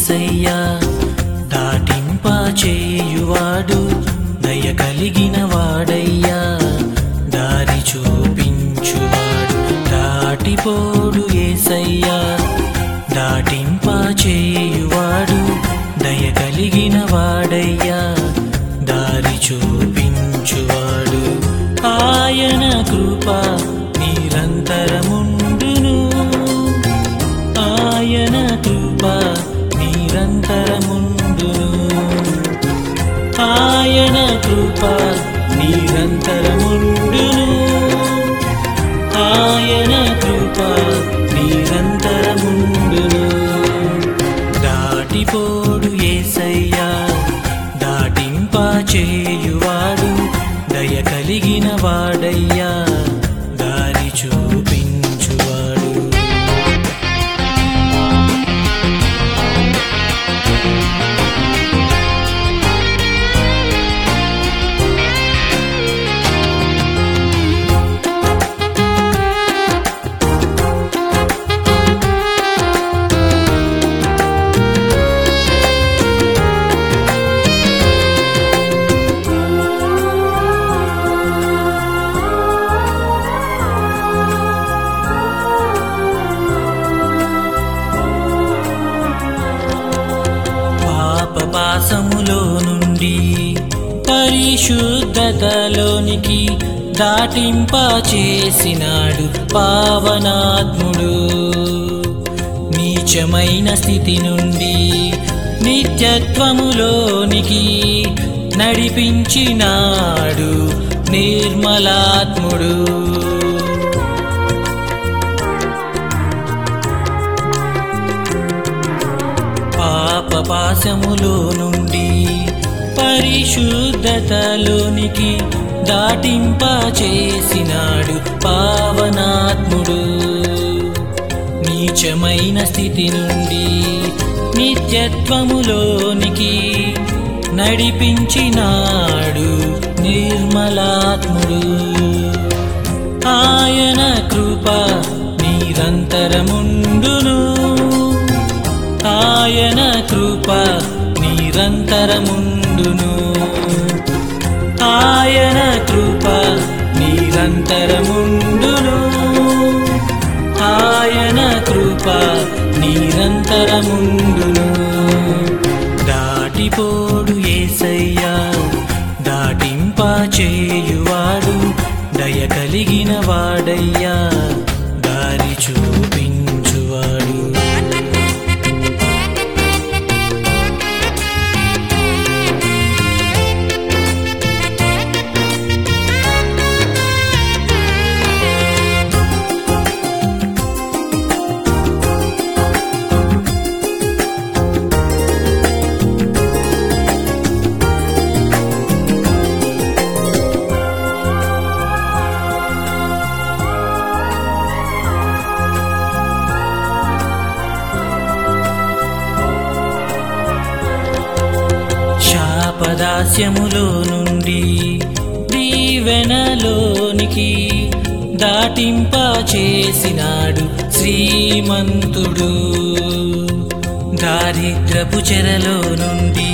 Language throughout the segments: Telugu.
యేసయ్యా దాటింప చేయువాడు దయ కలిగిన వాడయ్యా దారి చూపించువాడు దాటిపోడు యేసయ్యా దాటింప చేయువాడు దయ కలిగిన వాడయ్యా దారి చూపించువాడు ఆయన కృప నిరంతరముండును ఆయన కృప నిరంతరముండును ఆయన కృప నిరంతరముండును ఆయన కృప నిరంతరముండును దాటిపోడు యేసయ్యా దాటింప చేయువాడు దయ కలిగిన వాడయ్యా దారి చూపించువాడు పాపపాసములో నుండి పరిశుద్ధతలోనికి దాటింప చేసినాడు పావనాత్ముడు నీచమైన స్థితి నుండి నిత్యత్వములోనికి నడిపించినాడు నిర్మలాత్ముడు పాపపాశములో నుండి పరిశుద్ధతలోనికి దాటింప చేసినాడు పావనాత్ముడు నీచమైన స్థితి నుండి నిత్యత్వములోనికి నడిపించినాడు నిర్మలాత్ముడు ఆయన కృప నిరంతరముండును ఆయన కృప నిరంతరముండును ఆయన కృప నిరంతరముండును ఆయన కృప నిరంతరముండును దాటిపోడు యేసయ్యా దాటింప చేయువాడు దయ కలిగిన వాడయ్యా దారి చూపించువాడు శాపదాస్యములో నుండి దీవెనలోనికి దాటింప చేసినాడు శ్రీమంతుడు దారిద్రపు చెరలో నుండి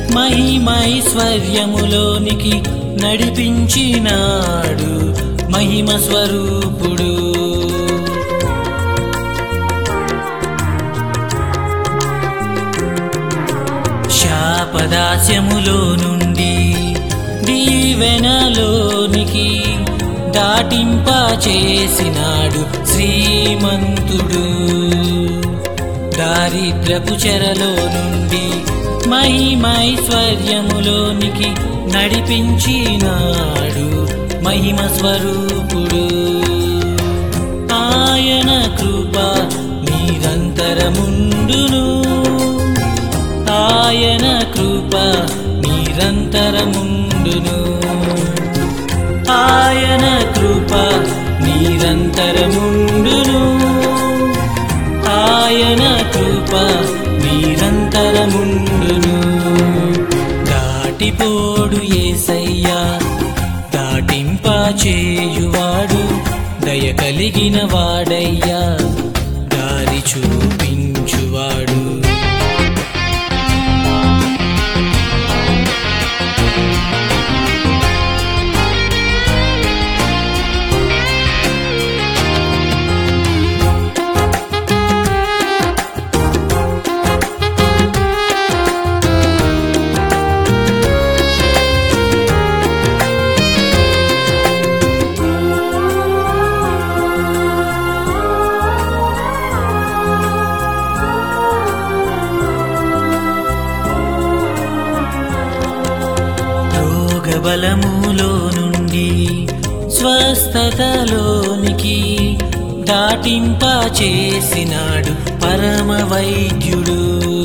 మహిమైశ్వర్యములోనికి నడిపించినాడు మహిమ స్వరూపుడు శాపదాస్యములో నుండి దీవెనలోనికి దాటింప చేసినాడు శ్రీమంతుడు దారిద్రపు చెరలో నుండి మహిమైశ్వర్యములోనికి నడిపించినాడు మహిమ స్వరూపుడు ఆయన కృప నిరంతరముండును ఆయన కృప నిరంతరముండును ఆయన కృప నిరంతరముండును ఆయన కృప నిరంతరముండును దాటిపోడు యేసయ్యా దాటింప చేయువాడు దయ కలిగిన వాడయ్యా దారి చూపించువాడు బలములో నుండి స్వస్థతలోనికి దాటింప చేసినాడు పరమ వైద్యుడు.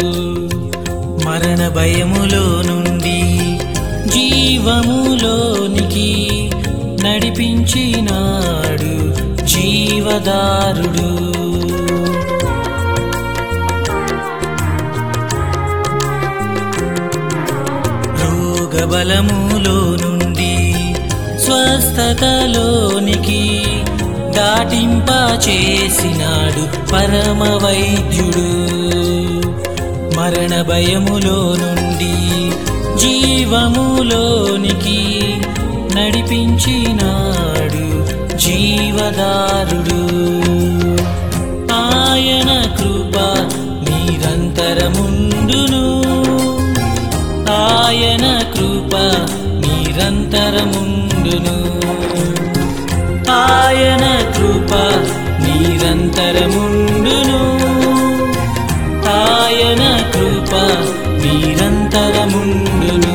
మరణ భయములో నుండి జీవములోనికి నడిపించినాడు జీవదారుడు. రోగబలములో నుండి స్వస్థతలోనికి దాటింప చేసినాడు పరమ వైద్యుడు. మరణ భయములో నుండి జీవములోనికి నడిపించినాడు జీవదారుడు. ఆయన కృప నిరంతరముండును, ఆయన కృప నిరంతరముండును, ఆయన కృప నిరంతరముండును, ఆయన కృప నిరంతరముండును.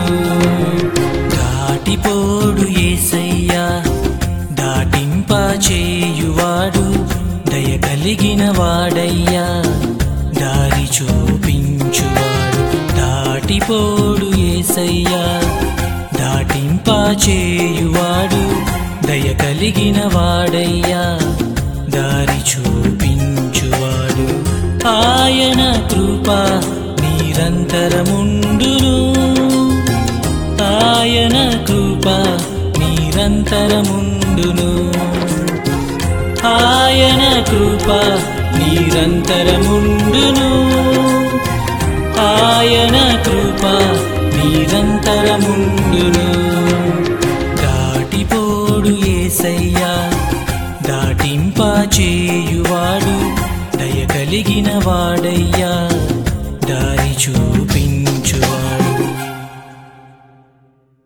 దాటిపోడు యేసయ్యా, దాటింప చేయువాడు, దయ కలిగిన వాడయ్యా, దారి చూపించువాడు. దాటిపోడు యేసయ్యా, దాటింప చేయువాడు, దయ కలిగిన వాడయ్యా, దారి చూపించువాడు. ఆయన కృప నిరంతరముండును, ఆయన కృప నిరంతరముండును, ఆయన కృప నిరంతరముండును, ఆయన కృప నిరంతరముండును. దాటిపోడు యేసయ్యా, దాటింప చేయువాడు, దయ కలిగిన వాడయ్యా, దారి చూపు